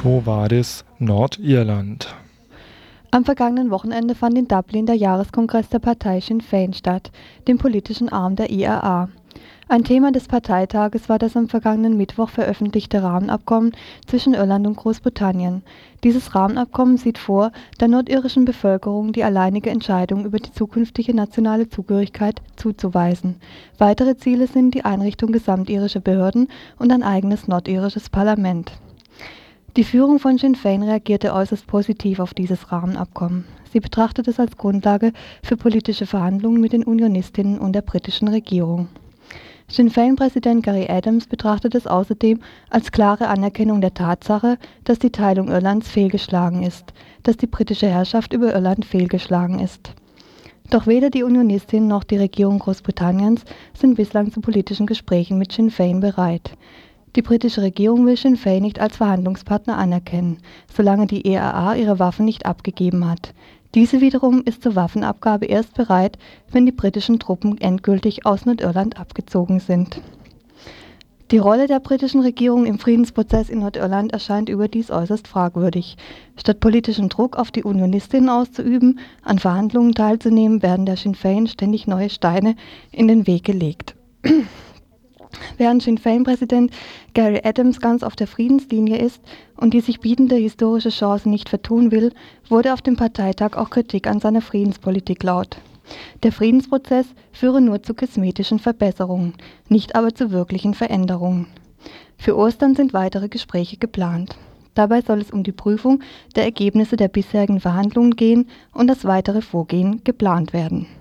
Quo Vadis, Nordirland. Am vergangenen Wochenende fand in Dublin der Jahreskongress der Partei Sinn Féin statt, dem politischen Arm der IRA. Ein Thema des Parteitages war das am vergangenen Mittwoch veröffentlichte Rahmenabkommen zwischen Irland und Großbritannien. Dieses Rahmenabkommen sieht vor, der nordirischen Bevölkerung die alleinige Entscheidung über die zukünftige nationale Zugehörigkeit zuzuweisen. Weitere Ziele sind die Einrichtung gesamtirischer Behörden und ein eigenes nordirisches Parlament. Die Führung von Sinn Féin reagierte äußerst positiv auf dieses Rahmenabkommen. Sie betrachtet es als Grundlage für politische Verhandlungen mit den Unionistinnen und der britischen Regierung. Sinn Féin-Präsident Gerry Adams betrachtet es außerdem als klare Anerkennung der Tatsache, dass die Teilung Irlands fehlgeschlagen ist, dass die britische Herrschaft über Irland fehlgeschlagen ist. Doch weder die Unionistinnen noch die Regierung Großbritanniens sind bislang zu politischen Gesprächen mit Sinn Féin bereit. Die britische Regierung will Sinn Féin nicht als Verhandlungspartner anerkennen, solange die ERA ihre Waffen nicht abgegeben hat. Diese wiederum ist zur Waffenabgabe erst bereit, wenn die britischen Truppen endgültig aus Nordirland abgezogen sind. Die Rolle der britischen Regierung im Friedensprozess in Nordirland erscheint überdies äußerst fragwürdig. Statt politischen Druck auf die Unionistinnen auszuüben, an Verhandlungen teilzunehmen, werden der Sinn Féin ständig neue Steine in den Weg gelegt. Während Sinn Féin-Präsident Gerry Adams ganz auf der Friedenslinie ist und die sich bietende historische Chance nicht vertun will, wurde auf dem Parteitag auch Kritik an seiner Friedenspolitik laut. Der Friedensprozess führe nur zu kosmetischen Verbesserungen, nicht aber zu wirklichen Veränderungen. Für Ostern sind weitere Gespräche geplant. Dabei soll es um die Prüfung der Ergebnisse der bisherigen Verhandlungen gehen und das weitere Vorgehen geplant werden.